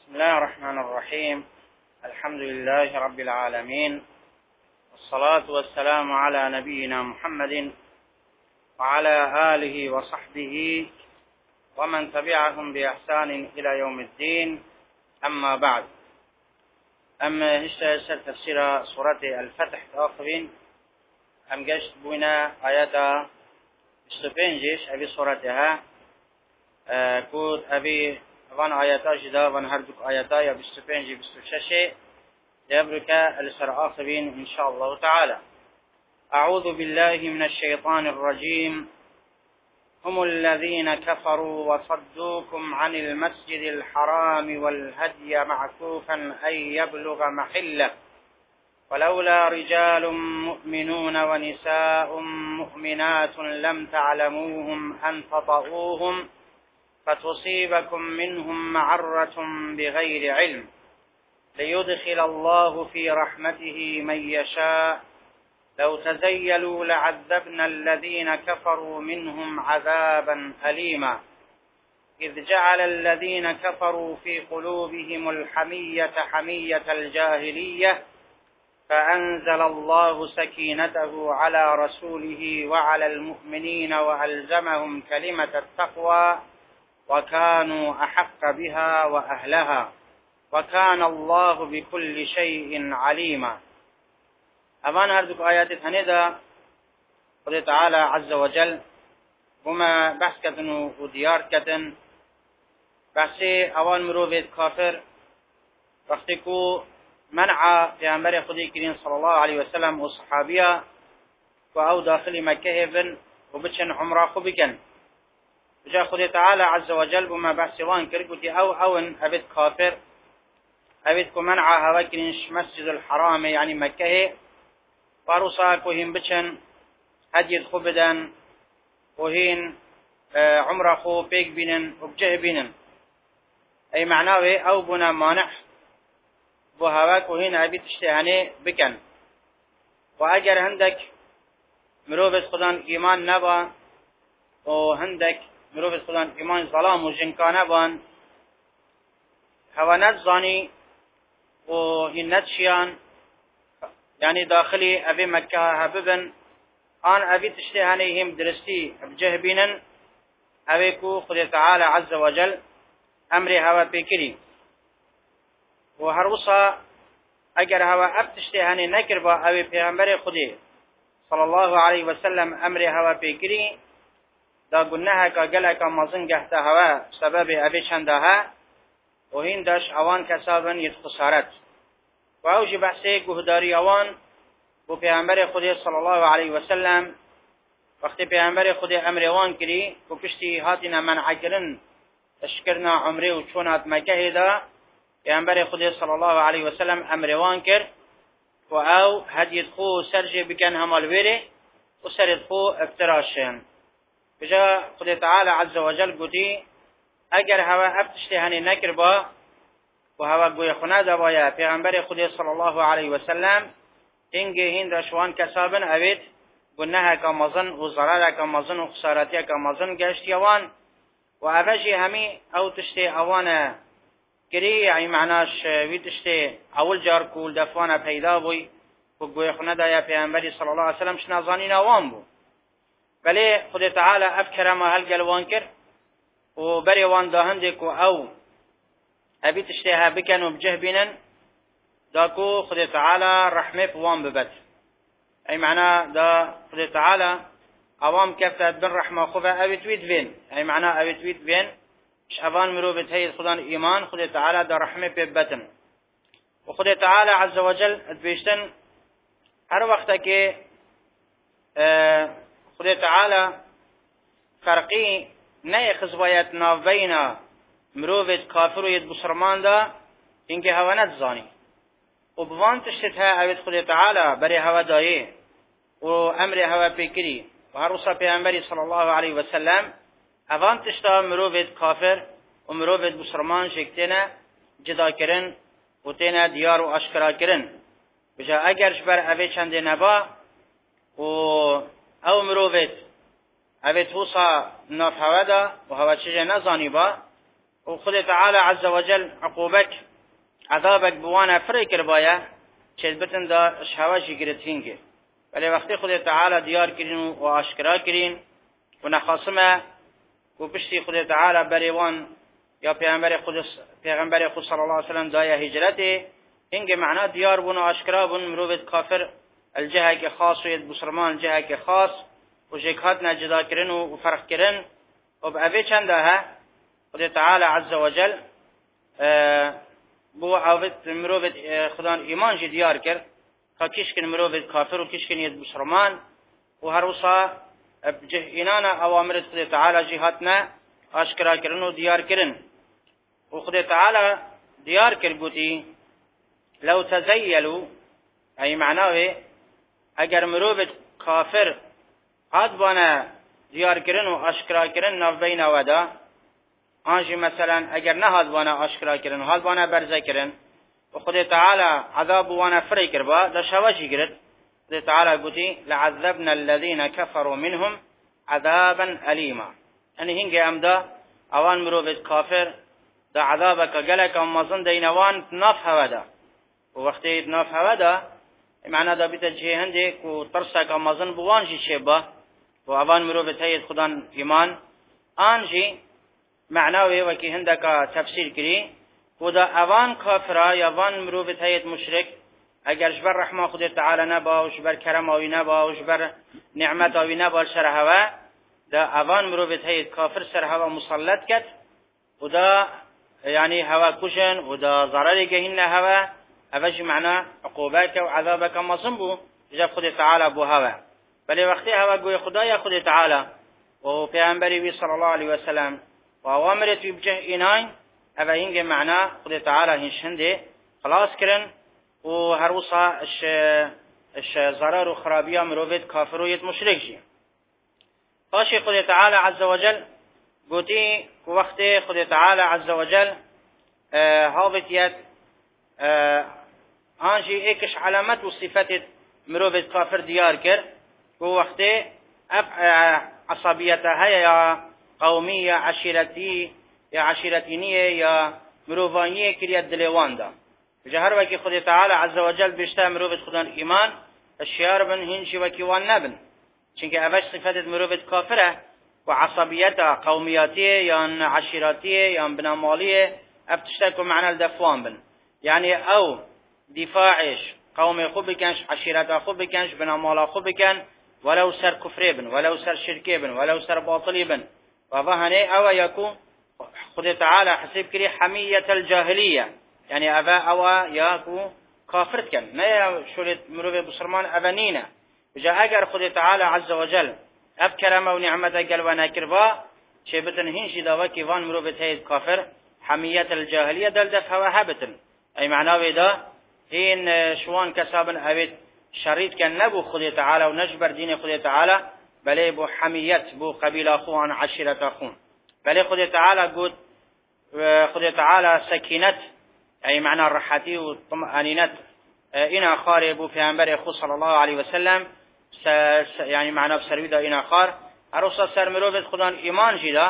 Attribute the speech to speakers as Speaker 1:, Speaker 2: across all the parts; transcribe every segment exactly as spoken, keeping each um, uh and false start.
Speaker 1: بسم الله الرحمن الرحيم. الحمد لله رب العالمين، والصلاة والسلام على نبينا محمد وعلى آله وصحبه ومن تبعهم بإحسان إلى يوم الدين. أما بعد، أما هشتا تفسير سورة الفتح تأخذين أم جشت بنا آيات استفنجش أبي سورتها أه كود أبي وان آياتا جدا وان هردوك آياتا يا بستفنجي بستفششي يبرك السر آخرين إن شاء الله تعالى. أعوذ بالله من الشيطان الرجيم. هم الذين كفروا وصدوكم عن المسجد الحرام والهدي معكوفا أن يبلغ محله، ولولا رجال مؤمنون ونساء مؤمنات لم تعلموهم أن تطؤوهم فتصيبكم منهم معرة بغير علم ليدخل الله في رحمته من يشاء، لو تزيلوا لعذبنا الذين كفروا منهم عذابا أليما، إذ جعل الذين كفروا في قلوبهم الحمية حمية الجاهلية فأنزل الله سكينته على رسوله وعلى المؤمنين وألزمهم كلمة التقوى وكانوا أحق بها وأهلها وكان الله بكل شيء عليما. أمان هردوك آيات هندا قد تعالى عز وجل وما بحث كتن وديار كتن بحثي أوان مروفيت كافر وقتكو منع في أمر خدي كريم صلى الله عليه وسلم وصحابيا وأو داخل مكة ابن وبتشن عمره خبكن جاء خدي تعالى عز وجل بما بحث وان كرقتي أو أون أبد كافر أبدكو منع هواكرينش مسجد الحرام يعني مكة وارساك وهين بتشن هديد خبدان وهين آه عمره خو بيك بينن وبجه بينن أي معناه أو بنا مانع بهواك وهين أبي تشتهني بكن. وأجر هندك مروفة خدان إيمان نبا وهندك مروفة خدان إيمان ظلام وجنكان بان هوانات ظاني وهين نتشيان يعني داخلي أبي مكة هببن آن أبي تشتهنيهم درستي بجهبينن أبيكو خد تعالى عز وجل أمري هوا بكري وهروسا أجر هوا أبتشتهني نكربا أبي پیغمبر خدي صلى الله عليه وسلم أمري هوا بكري دا قلناها كاقلك مازن قحت هوا سبب أبي شندها وهين داش أوان كسابا يتخسارت وأوش بحثي قهداري أوان وبيغمبر خدي صلى الله عليه وسلم وقت بيغمبر خدي أمر وان كري وكشتي هاتنا منع كرن تشكرنا عمري وشونات مكه دا بيغمبر خدي صلى الله عليه وسلم أمر وان كر وأو هديت خو سرجي بكن همال ويري وسرد خو افتراشين بجا خدي تعالى عز وجل قدي اگر هوا ابتشتهني نكر با وهوا قوي خنا دبايا بيغمبر خدي صلى الله عليه وسلم إنجي هند شوان كسابن أبيت قلناها كمظن وزرارة كمظن وخسارتها كمظن قاشتيوان وأبجي همي أو تشتي أوانا كري يعني معناش ويتشتي أول جار كول دفوانا پیدا بوي وقوي خندا يا پیغمبر صلى الله عليه وسلم شنازاني نوان بو بلي خد تعالى أفكر ما هل قلوان كر وبري وان داهندك أو أبي تشتيها بكن وبجهبنا داكو خد تعالى رحمه بوان ببت أي معنى دا خد تعالى أوام كفتت بن رحمه خوفا أبي تويت بين أي معنى أبي تويت بين مش أبان مروبة هيد خدان إيمان خد تعالى دا رحمه ببتن وخد تعالى عز وجل بيشتن هر وقتك اه خد تعالى فرقي نيخز بايت نافبين مروبة كافر ويد بسرمان دا إنك هوانت زاني وبوان تشتها أبد خد تعالى بري هوا دايه وأمر هوا بكري وهرسا بأمري صلى الله عليه وسلم أبان تشتها مروفة كافر ومروفة بسرمان شكتنا جدا كرن وتنا ديار وأشكرا كرن بجا أجرش بر أبي چند نبا و أو مروفة أبد هوسا ناف هوا دا وهوا چجه نزاني با وخذ تعالى عز وجل عقوبك عذابك بوانا فريكر بايا چلبتن دا شهواشي گرتينگه ولی وقتی خود تعالى ديار كرين واشكرا كرين ونخاصمه وبشتي خود تعالى بريوان يا پیغمبر خود پیغمبر خود صلى الله عليه وسلم دايا هجرته انگه معنا ديار بون واشكرا بون مروبت كافر الجهه که خاص و بسرمان الجهه که خاص و جهاتنا جدا كرين وفرق كرين وبأبي چنده ها خود تعالى عز وجل بو عوض مروبت خدان ایمان جی دیار کرد که کشکن مروبت کافر و کشکن ید بسرمان و هر وصا بجه اینانا اوامرت خود تعالی جهاتنا اشکرا کرن و دیار کرن و خود تعالی دیار کرد گوتی لو تزیلو ای معناوه اگر مروبت کافر قد بانا دیار کرن و اشکرا کرن نف بین ودا آنجی مثلا اگر نه هاد بانا اشکرا کرن هاد بانا برزه کرن و خود تعالی عذاب وانا فری کربا در شواشی کرد خود تعالی گوتی لعذبنا الذين كفروا منهم عذابا أليما يعني هنگه امدا اوان مروبت کافر دا عذابك گلک امازن دینوان ناف هودا و وقتی ناف هودا معنی دا بیت جهنده کو ترسک امازن بوانجی شبا و اوان مروبت هید خدان ایمان آنجی معناوی وکی هندک تفسیر کری و دا اوان کافرا یا اوان مروبت هید مشرک اگر جبر رحمه خود تعالی نبا و جبر کرم آوی نبا و جبر نعمت آوی نبا سر هوا دا اوان مروبت هید کافر سر هوا مسلط کد و دا یعنی هوا کشن و دا ضرری گهین هوا اوش معنی عقوبك و عذابك مصن بو جب خود تعالی بو هوا بلی وقتی هوا گوی خدای خود تعالی و پیامبری وی صلی الله علیه و سلم و اوامرت وی بجه ایناین اوه اینگه معنی خود تعالی هنشنده خلاص کرن و هر وصا اش اش ضرر و خرابی مروبت کافر و یت مشرک جی باشی خود تعالی عز وجل گوتی وقت خود تعالی عز وجل هاوت یت آنجی ایکش علامت و صفت مروبت کافر دیار کر و وقت اب عصبیتها یا قومی یا عشیرتی یا عشیرتینیه یا مروفانیه کریت دلوان دا جهر وکی خود تعالی عز وجل بشتا مروبت خودان ایمان الشیار بن هنشی وکی وان نبن چونکه اوش صفت مروبت کافره و عصبیتا قومیاتیه یا عشیراتیه یا بنامالیه ابتشتاکو معنی الدفوان بن یعنی او دفاعش قوم خوب بکنش عشیرتا خوب بکنش بنامالا خوب بکن ولو سر کفری بن ولو سر شرکی بن ولو سر باطلی بن و فهنه او یکو خود تعالی حسب کری حمیت الجاهلیه یعنی اوه اوه یاکو کافرت کن نه شولت مروب بسرمان اوانینه بجا اگر خود تعالی عز وجل اب کرم و نعمت اگل و نکربا چه بتن هنشی داوا که وان مروبت هید کافر حمیت الجاهلیه دل دفع و هبتن ای معناوی دا این شوان کسابن اوید شريط كان نبو خود تعالى ونجبر دين خود تعالى بل بو حميت بو قبيل اخوان عشيرة اخوان بل خود تعالى قد خود تعالى سكينت اي معنى الرحاتي والطمأنينت انا خار بو في انبر اخو صلى الله عليه وسلم يعني معنى بسرويدا انا خار ارسا سرمروبت خدان ايمان جدا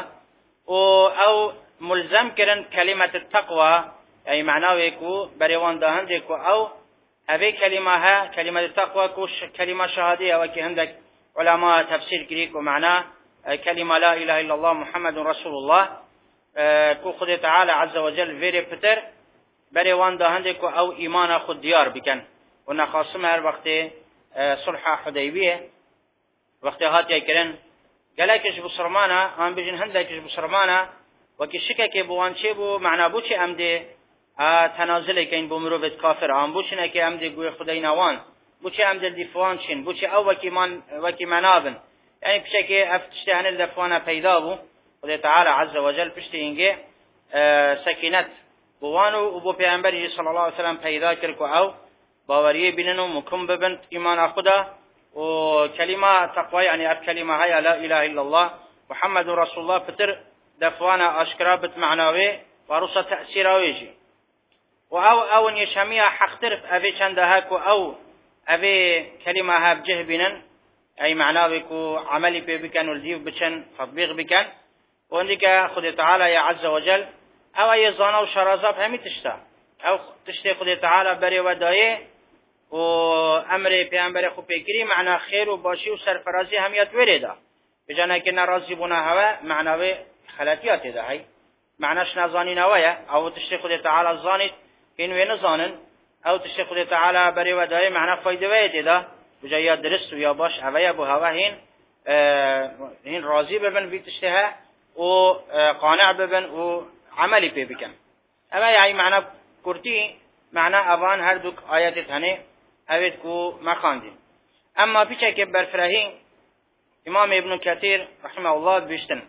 Speaker 1: او ملزم كرن كلمة التقوى اي معنى كو بريوان دهند كو او هذه كلمة ها كلمة التقوى كوش كلمة شهادية وكي عندك علماء تفسير كريك ومعناه كلمة لا إله إلا الله محمد رسول الله كو خد تعالى عز وجل فيري بتر بري وان ده عندك أو إيمان خد ديار بكن ونخاصم هر وقت صلح حديبية وقت هات يكرن قالكش بصرمانة هم بيجن هندكش بصرمانة وكي شكك بوان شيبو معناه بوشي أمدي تنازل کین بو مروبت کافر ام بوشنه که ام دی گوی خدای نوان بوچه ام دل دیفوان شین بوچه او وکی من وکی منابن یعنی بشکه افتشته هن الدفوان پیدا بو خدای تعالی عز وجل پشته اینگه سکینت بوانو و بو پیامبر صلی الله علیه و سلم پیدا کرد او باوریه بیننو مکم ببند ایمان خدا و کلمه تقوی یعنی اب کلمه های لا اله الا الله محمد رسول الله پتر دفوان اشکرا بت معناوی و رصه تاثیراویجی و او او نشمیه حق طرف اوی چنده هاکو او اوی کلمه ها بجه بینن ای معناوی کو عملی پی بکن و الدیو بچن تطبیق بکن و اندی که خود تعالی عز وجل او ای زانا و شرازاب همی تشتا او تشتی خود تعالی بری و دایه و امر پیامبر خو پیگیری معنا خیر و باشی و سرفرازی همیت وریدا بجانه که ناراضی بونه هوا معناوی خلاتیات ده هی معناش نزانی نوایه او تشتی خود تعالی زانید این و نزانن او تشتی خود تعالی بری و دایه معنا فایده ویده ده بجا یا درست و یا باش اویا بو هوا هین هین راضی ببن بی تشتها و قانع ببن و عملی پی بکن اما یعنی معنا کرتی معنا اوان هر دوک آیات تنه اوید کو مخاندیم اما پیچه که برفرهی امام ابن كثير رحمه الله بيشتن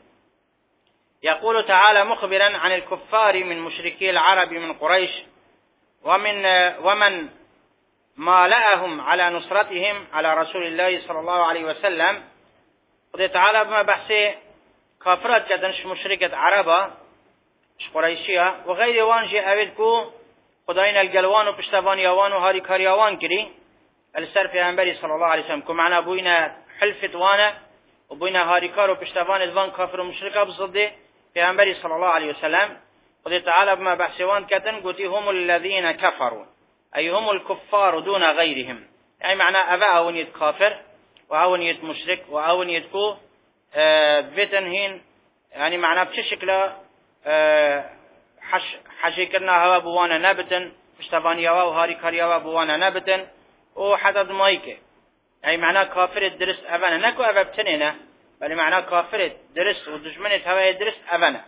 Speaker 1: يقول تعالى مخبرا عن الكفار من مشركي العرب من قريش ومن ومن مالأهم على نصرتهم على رسول الله صلى الله عليه وسلم خد تعالى بما بحثي كافرات كدنش مشركة عربة قريشية وغير وانجي أبدكو خداين الجلوان وبشتفان يوان وهاري كاريوان كري السر في أنبري صلى الله عليه وسلم كمعنا بوينا حلفة وانا وبوينا هاري كار وبشتفان الوان كافر ومشركة بصدي في أنبري صلى الله عليه وسلم خد تعالى بما بحثي وان كتن قلت هم الذين كفروا أي هم الكفار دون غيرهم يعني معنى أبا أونية كافر وأونية مشرك وأونية كو بيتنهين يعني معنى بشكل حش حشيكرنا هوا بوانا نبتن پشتوانی هوا و هاری کاری هوا بوانا نبتن و حدد مایکه يعني معنى كافر درست أبنا نكو أبا بتنينه بل معنى كافر درست و دشمنت هوا درست أبنا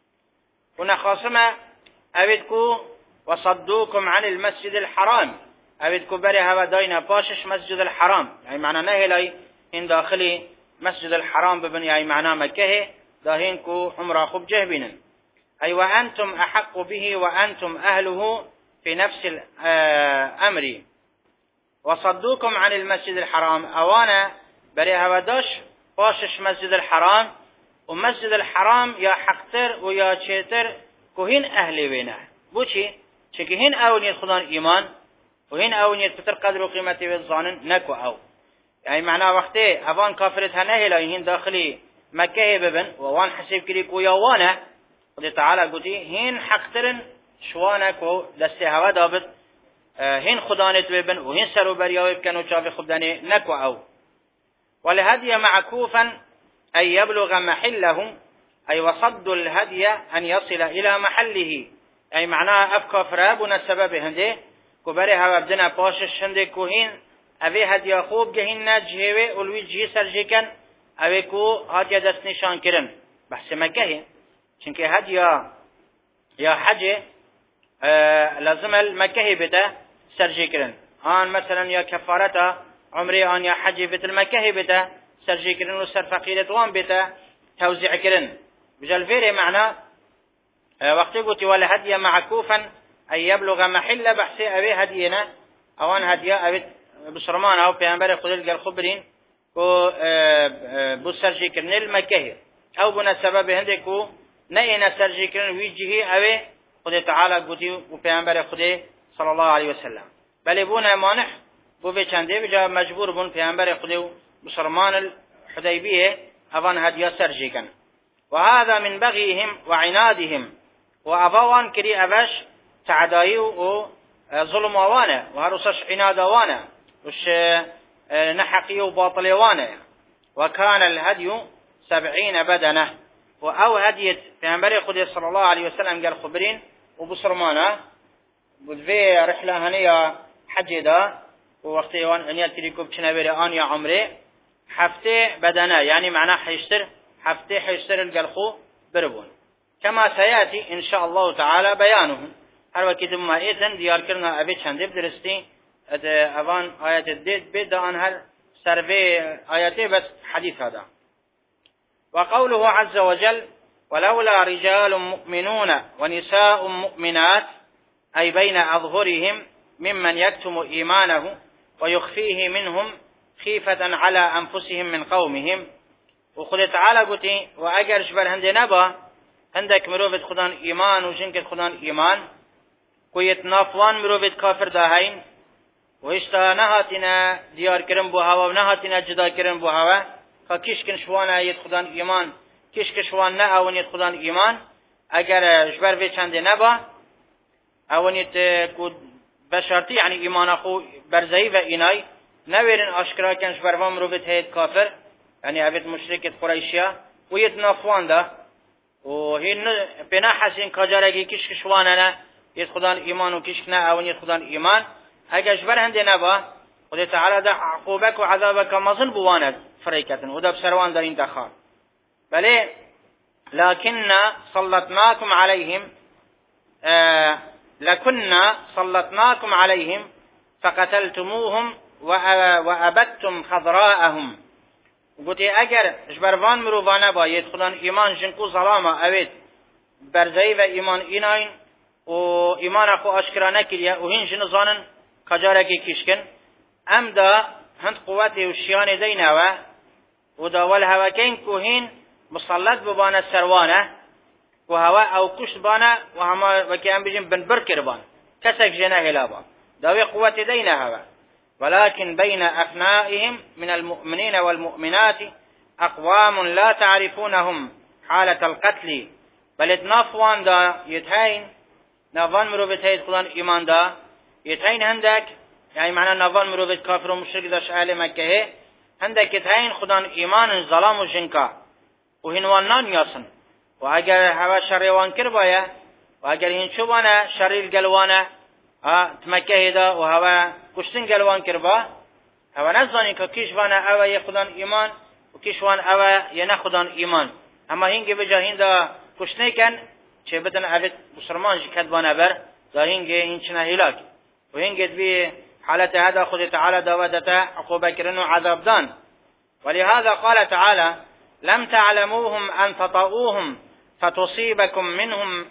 Speaker 1: ونخاصمة أبدكو وصدوكم عن المسجد الحرام أبدكو بري هوا داينا باشش مسجد الحرام يعني معنى نهلي إن داخلي مسجد الحرام ببن يعني معنى مكه داهينكو عمره خب جهبنا أي وأنتم أحق به وأنتم أهله في نفس الأمر وصدوكم عن المسجد الحرام أوانا بري هوا داش باشش مسجد الحرام ومسجد الحرام يا حقتر ويا چيتر كهين أهل بينه بوشي چكي هين أوليت خدان إيمان وهين أوليت بتر قدر وقيمته بالظانن نكو أو يعني معنى وقته أوان كافرتها نهلا هين داخلي مكة ببن ووان حسيب كريك ويوانا قد تعالى قلتي هين حقترن شوانك و دسته هوا دابت هين خدانت ببن وهين سرو برياوي بكن وشافي خبداني نكو أو ولهدي معكوفا أن يبلغ محله أي وصد الهدي أن يصل إلى محله أي معناه أبقى فرابنا السبب هنده كبري هوا بدنا باشش هنده كوهين أبي هدي خوب جهين نجهوي أولوي جي سرجيكن أبي كو هدي دست نشان كرن بحث مكه چونك هدي يا حج آه لازم المكه بتا سرجي كرن آن مثلا يا كفارتا عمري آن يا حج بتا المكه بتا سرجي كرن وسر فقيرت وان بتا توزيع كرن بجال فيري معنى آه وقت قلت ولا هدي معكوفا أن يبلغ محل بحث أبي هدينا أوان هدي أبي بسرمان أو بيانبر خدل قال خبرين كو بو سرجي كرن المكه أو بنا سبب هندكو نئنا سرجي كرن ويجهي أبي خد تعالى قلت وبيانبر خده صلى الله عليه وسلم بل بونا مانح بو بيچنده بجا مجبور بون بيانبر خده بسرمان الحديبية أوان هدي سرجي كرن وهذا من بغيهم وعنادهم وأفوان كري أباش تعداي وظلم وانا وهرسش عناد وانا وش نحقي وباطل وانا وكان الهدي سبعين بدنة وأو هديت في أنبري خدي صلى الله عليه وسلم قال خبرين وبصرمانا وذي رحلة هنية حجدا ووقتي وان هنية تريكوب تنبري آن يا عمري حفتي بدنة يعني معناه حيشتر حفتي حيشتر القلخو بربون كما سيأتي إن شاء الله تعالى بيانه هر وقت ما إذن ديار كرنا أبي چند بدرستي أوان آيات الديد بيد عن هر سربي آياتي بس حديث هذا وقوله عز وجل ولولا رجال مؤمنون ونساء مؤمنات أي بين أظهرهم ممن يكتم إيمانه ويخفيه منهم خيفة على أنفسهم من قومهم وخذ تعالى قلت وأجر جبر هند نبا عندك مروفة خدان إيمان وجنك خدان إيمان كويت نافوان مروفة كافر داهين وإشتا نهاتنا ديار كرم بوهاوا ونهاتنا جدا كرم بوهاوا فكيش كن شوانا يد خدان إيمان كيش كشوان نأون يد خدان إيمان اگر جبر وی چنده نبا اونیت کود بشرطی یعنی ایمان خو برزهی و اینای نویرن آشکرا کن جبر وام رو بتهید کافر یعنی اوید مشرکت قریشیا و یت نافوان ده و هین بنا حسین کجارگی کش کشوانه نه یت خدان ایمان و کشک نه اونیت خدان ایمان اگر جبر هنده نبا خدا تعالی ده عقوبک و عذابک مزن بواند فریکتن و ده بسروان دارین دخار بله لكننا سلطناكم عليهم آه لكنا سلطناكم عليهم فقتلتموهم وأبدتم خضراءهم قلت اگر جبروان مروفانه باید خدان ایمان جنکو ظلامه اوید برزهی و ایمان ایناین و ایمان اخو اشکرانه کلیه و هین جن زانن کجارکی کشکن ام دا هند قوت و شیان دینه و دا والهوکین که هین مسلط ببانه سروانه و هوا او کشت بانه و همه وکی هم بجیم بنبر کربان کسک جنه هلابا داوی قوت دینه هوا ولكن بين أفنائهم من المؤمنين والمؤمنات أقوام لا تعرفونهم حالة القتل بل اتنافوان دا يتهين نافان مروفت هيد قلان إيمان دا يتهين هندك يعني معنى نافان مروفت كافر ومشرك داش أهل مكة هندك يتهين خدان إيمان الظلام وجنكا وهنوانان ياسن واگر هوا شریوان کربایه واگر هین چوبانه شریل گلوانه تمکه دا و هوا کشتن گلوان کربا هوا نزانی که کیشوانه اوه یه خدان ایمان و کیشوان اوه یه نه خدان ایمان اما هینگه بجا هین دا کشتنه کن چه بدن اوه بسرمان جی کدبانه بر دا هینگه هین چنه هلاک و هینگه دوی حالت هذا خود تعالى داودتا عقوبه کرن و عذاب دان ولهذا قال تعالى لم تعلموهم أن تطؤوهم فتصيبكم منهم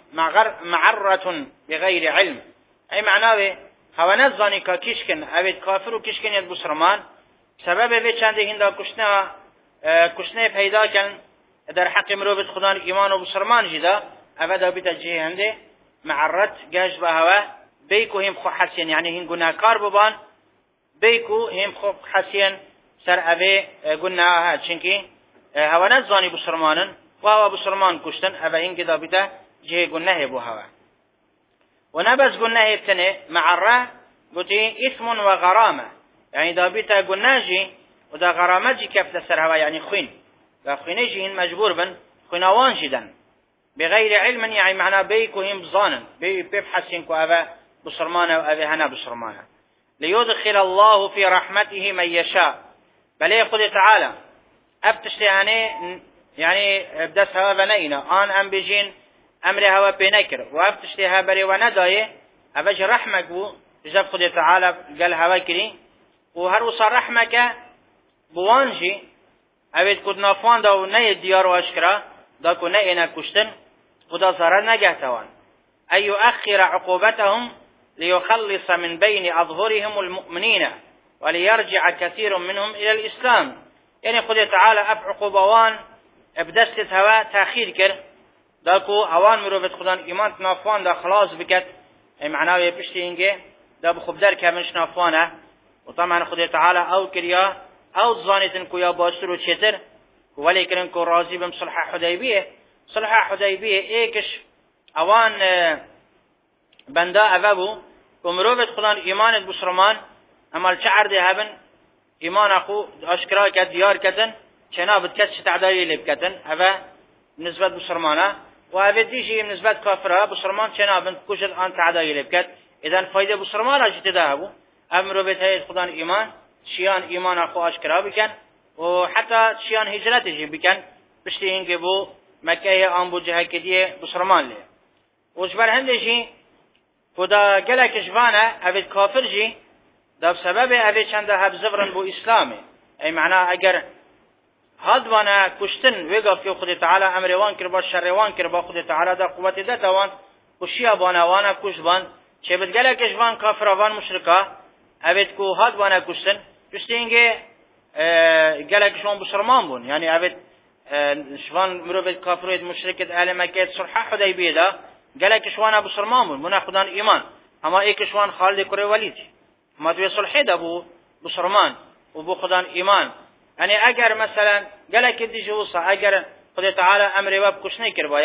Speaker 1: معرة بغير علم أي معناه هوا نزانی که کشکن اوید کافر و کشکن ید بسرمان سبب اوید چنده هنده کشنه کشنه پیدا کن در حق مروبت خدان ایمان و بسرمان جدا اوید اوید جه هنده معرت گشت به هوا بیکو هم خو حسین یعنی هن گناه کار ببان بیکو هم خو حسین سر اوی گناه ها چنکی هوا نزانی بسرمانن و هوا بسرمان کشتن اوه هنگی دابیده جه گناه بو هوا و نبز گناه تنه معره گوتی اسم و غرامه یعنی دابیده گناه جی و دا غرامه جی کفت سر هوا یعنی خوین و خوینه جی هن مجبور بن خویناوان جدن بغیر علم یعنی معنا بیکو هم بزانن بی ببحثن کو اوه بسرمانه و اوه هنا بسرمانه ليدخل الله في رحمته من يشاء بله خود تعالى ابتشتی هنه یعنی بدست هوا و نینا آن ام بجین امر هوا پی نکر و ابتشتی ها بری و ندایه اوج رحمک بو جب خود تعالی قل هوا کری و هر وصا رحمک بوانجی اوید کد نافوان دا و نی دیار و اشکرا دا کو نی اینا کشتن خدا ضرر نگه توان ای اخر عقوبتهم ليخلص من بين اظهرهم المؤمنين وليرجع كثير منهم الى الاسلام یعنی خود تعالی اب عقوبوان بدست هوا تاخیر کرد داکو هوان مروفت خدان ایمان نافوان دا خلاص بکت معناوی پشتی اینگه دا بخوب در کمش نافوانه و طبعا خود تعالی او کریا او ظانیتن کو یا باشتر و چتر ولی کرن کو راضی بم صلح حدیبیه صلح حدیبیه ایکش اوان بنده اوابو و مروفت خدان ایمانت بسرمان اما چه عرده هبن ایمان اخو اشکرا کد دیار کتن چنابت کس تعدایی لب کتن اوه نسبت بسرمانه و اوه دیجی نسبت کافره بسرمان چنابت کشت آن تعدایی لب کت اذن فایده بسرمان را جتی ده بو امرو بیت هید خدان ایمان شیان ایمان اخو اشکرا بکن و حتی شیان هجرت جی بکن بشتی اینکه بو مکه آن بو جهه کدیه بسرمان لی و جبر هنده جی خدا گلک جوانه اوید کافر جی دا سبب اوه چنده هب زفرن بو اسلامه ای معنا اگر هادوانا کشتن ویگا فی خود تعالی امروان کربا شروان کربا خود تعالی دا قوت دتوان کشیا بانوانا کشبان چه بدگله کشبان کافروان مشرکا اوید کو هادوانا کشتن جسته اینگه گله کشوان بسرمان بون یعنی اوید شوان مروید کافروید مشرکت اهل مکه صلح حدیبیه دا گله کشوانا بسرمان بون منا خدان ایمان اما ای کشوان خالد کره ولید ما دوی صلحی دا بو بسرمان و بو خدان ایمان یعنی اگر مثلا گلک دیجه وصا اگر خدا تعالی امر واب کشنه کر بایا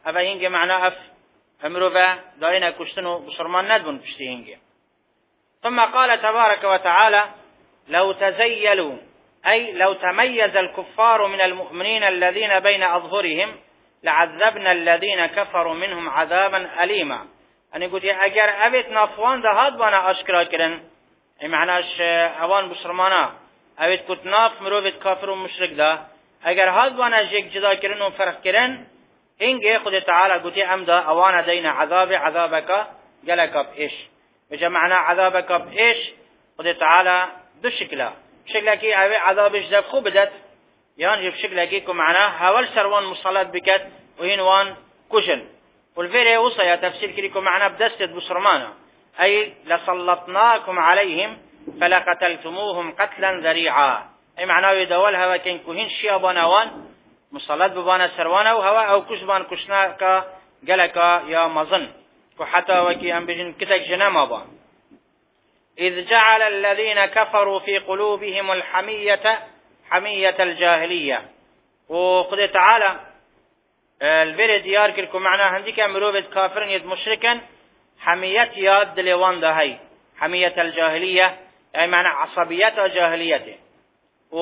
Speaker 1: أبا هنجي معنا أف أمروفا داينا كشتنو بصرمان ندبن بشتي هنجي. ثم قال تبارك وتعالى لو تزيلوا أي لو تميز الكفار من المؤمنين الذين بين أظهرهم لعذبنا الذين كفروا منهم عذابا أليما. أنا قلت أجر أبيت نافوان ده هاد بانا أشكرا كرن أي معناش أوان بصرمانا أبيت كنت ناف مروفت كافر ومشرك ده أجر هاد بانا جيك جدا كرن وفرق كرن إنجي خد تعالى قلت أمدا أوانا دينا عذاب عذابك جلك بإيش بجا معنى عذابك بإيش خد تعالى دو شكلا شكلك أبي عذابش ده خوب بدت يعني بشكلك كو معناه هول سروان مصالات بكت وهنوان كشل والفيري وصيا تفسير كريكم معنا بدستة بصرمانا أي لسلطناكم عليهم فلقتلتموهم قتلا ذريعا أي معناه يدول هوا كين كوهين شيابانا وان مصالات ببانا سروانا وهوا أو كشبان كشناكا قلقا يا مظن وحتى وكي أنبجن كتك جناما بان إذ جعل الذين كفروا في قلوبهم الحمية حمية الجاهلية وقد تعالى البير ديار كلكم معنا هنديك مروبة كافرين يد مشركا حمية ياد دليوان دهي حمية الجاهلية أي معنى عصبية جاهليته و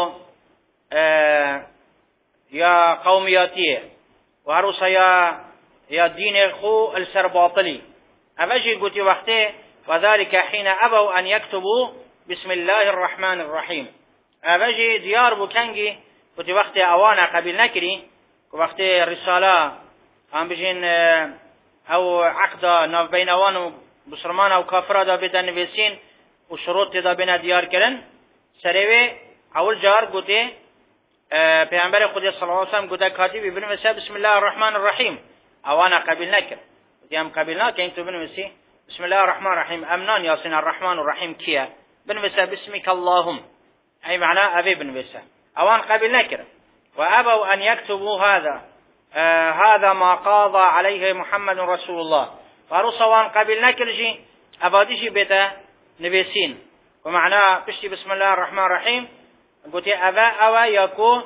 Speaker 1: اه يا قومياتيه وعروسا يا يا دين خو السر باطلي أبجي قلت وقته وذلك حين أبوا أن يكتبوا بسم الله الرحمن الرحيم أبجي ديار بوكانجي قلت وقته أوانا قبل نكري وقت الرسالة هم بيجين أو عقدة ناف بين أوان بسرمان أو كافرة دا بيتا نفسين وشروط دا بين ديار كرن سريوي أول جار قلت پیغمبر خدا صلى الله عليه وسلم قلت كاتب ابن مسيح بسم الله الرحمن الرحيم أوانا قبل نكر قلت هم قبل نكر انتو بن مسيح بسم الله الرحمن الرحيم أمنان ياسين الرحمن الرحيم كيا بن مسيح باسمك اللهم أي معنى أبي بن مسيح أوان قبل نكر وأبوا أن يكتبوا هذا آه هذا ما قاضى عليه محمد رسول الله فارصوان قبل نكرجي أباديشي بيتا نبيسين ومعناه بشتي بسم الله الرحمن الرحيم قلت أبا أوا يكو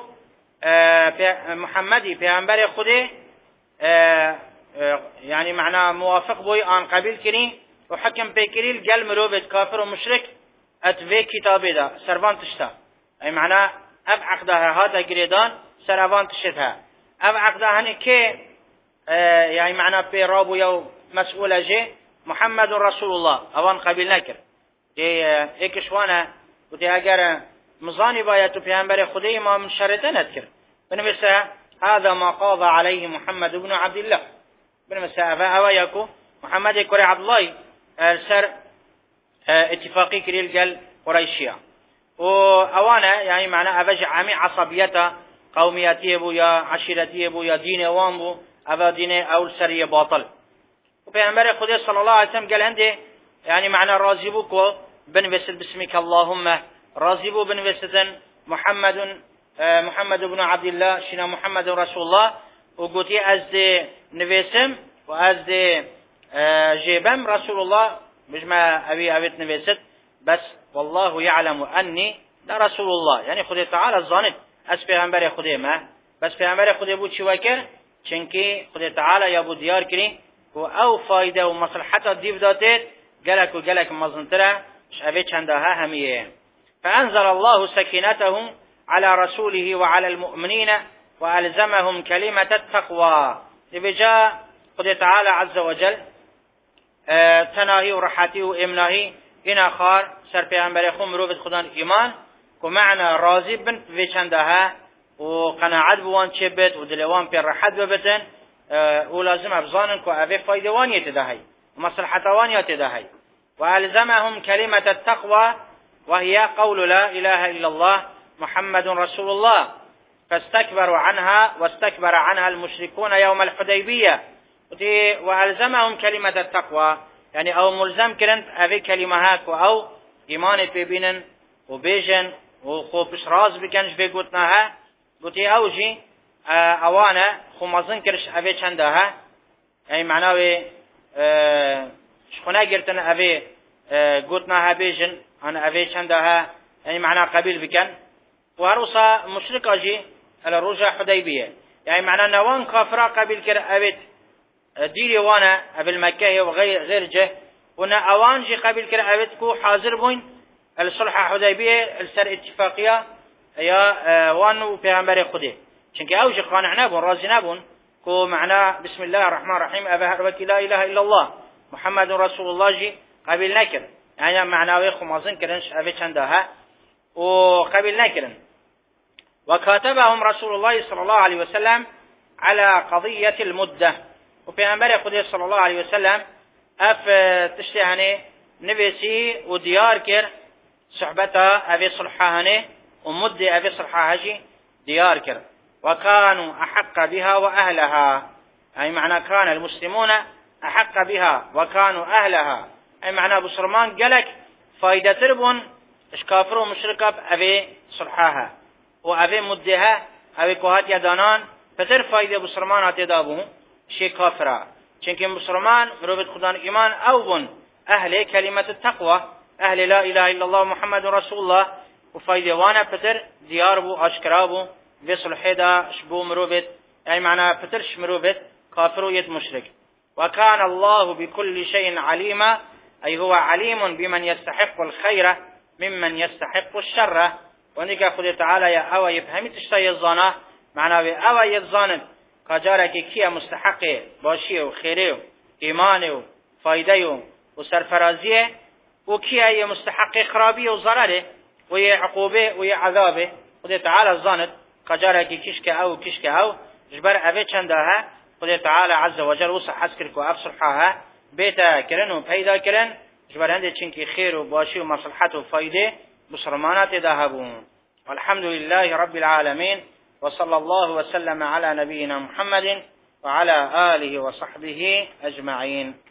Speaker 1: آه محمدي پیغمبر خودي آه آه يعني معناه موافق بوي آن قبل كري وحكم بكريل قل مروبت كافر ومشرك أتفي كتابه دا سربان تشتا أي معناه اب عقدها هذا جريدان سرابان تشتها اب عقدها هني كي اه يعني معنى بيرابو يو مسؤول جي محمد رسول الله اوان قبل نكر دي اه اكشوانا ودي اگر مزاني بايتو پیغمبر خدي ما من شرطه نذكر بنمسا هذا ما قاضى عليه محمد بن عبد الله بنمسا افا هوا يكو محمد كري عبد الله السر اه اتفاقي كريل قال قريشيا وأوانا يعني معنى أبجع عمي عصبيته قومياتيه بو يا عشيرتيه بو يا دين وان بو أبا دين أو السرية باطل وبيعنبر خدي صلى الله عليه وسلم قال عنده يعني معنى رازبوكو بنفسد باسمك اللهم رازبو بنفسد محمد آه محمد بن عبد الله شنا محمد رسول الله وقوتي أزد نفسم وأزد آه جيبم رسول الله مجمع أبي أبيت نفسد بس والله يعلم أني لا رسول الله يعني خدي تعالى الظانت أس پیغمبر خدي ما بس پیغمبر خدي بود چی وکر چنکی خدي تعالى يا بود دیار کری و او فایده و مصلحت دیو داتید گلک و گلک مزنتره شعبه چندها همیه فأنزل الله سكينته على رسوله وعلى المؤمنين وألزمهم كلمة التقوى لبجاء خدي تعالى عز وجل اه تناهي ورحاتي وإمناهي إن خار سر پیغمبر خو مروفت خدان ایمان کو معنا راضی بن في چندها و قناعت بوان چبت و دلوان پی راحت ببتن و لازم ابزانن کو اوی فایدوان يتدهي ومصلحتوان يتدهي والزمهم كلمة التقوى وهي قول لا اله الا الله محمد رسول الله فاستكبروا عنها واستكبر عنها المشركون يوم الحديبية والزمهم كلمة التقوى يعني او ملزم كرنت اوی کلمهات و او ایمانت ببینن و بیجن و خوبش راز بکنش بگوتناها گوتی اوجی اوانا خو مزن کرش اوی چنده ها یعنی معناوی شخونه گرتن اوی گوتناها بیجن ان اوی چنده ها یعنی معنا قبیل بکن و هروسا مشرک اجی على رجع حدیبیه يعني معنى نوان كافرا قبل كر أبد ديري وانا قبل مكة وغير غير جه ونا أوان جي قبل كر أبد كو حاضر بوين الصلح حديبية السر اتفاقية يا وانو پیغمبر خده چونك او جي قانع نابون راضي نابون كو معنى بسم الله الرحمن الرحيم أبا وكي لا إله إلا الله محمد رسول الله جي قبل نكر يعني معناوي خمازن كرنش أبي چندها وقبل نكرن وكاتبهم رسول الله صلى الله عليه وسلم على قضية المدة وبيغمبر خده صلى الله عليه وسلم اف تشتهني نبيسي وديار كر صحبتا أبي صلحانه ومدة أبي صلحاهجي ديار كر وكانوا أحق بها وأهلها أي معنى كان المسلمون أحق بها وكانوا أهلها أي معنى بسرمان قالك فايدة تربون اش كافر ومشركة أبي صلحاها وأبي مدها أبي كوهات يدانان فتر فايدة بسرمان هتدابون شي كافرة چونك بسرمان مروبت خدان إيمان أو بون أهل كلمة التقوى أهل لا إله إلا الله محمد رسول الله وفايدة وانا فتر ديار بو أشكرا بو في صلحي دا شبو مروبت أي معنى فتر شمروبت كافر يد مشرك وكان الله بكل شيء عليما أي هو عليم بمن يستحق الخير ممن يستحق الشر ونكا خد تعالى يا أوا يفهمي تشتاي الظانا معنى أوا يتظاند كجارك كيا مستحق باشي وخيره إيمانه فايده وسرفرازيه وكيا هي مستحق خرابيه وضرره وهي عقوبه وهي عذابه خد تعالى الظاند كجارك كشك أو كشك أو جبر أبي چندها خد تعالى عز وجل وصح حسكرك وأفصلحها بيتا كرن وبيدا كرن جبر هنده چنكي خير وباشي ومصلحته وفايده بسرمانات ذهبون والحمد لله رب العالمين وصلى الله وسلم على نبينا محمد وعلى آله وصحبه أجمعين.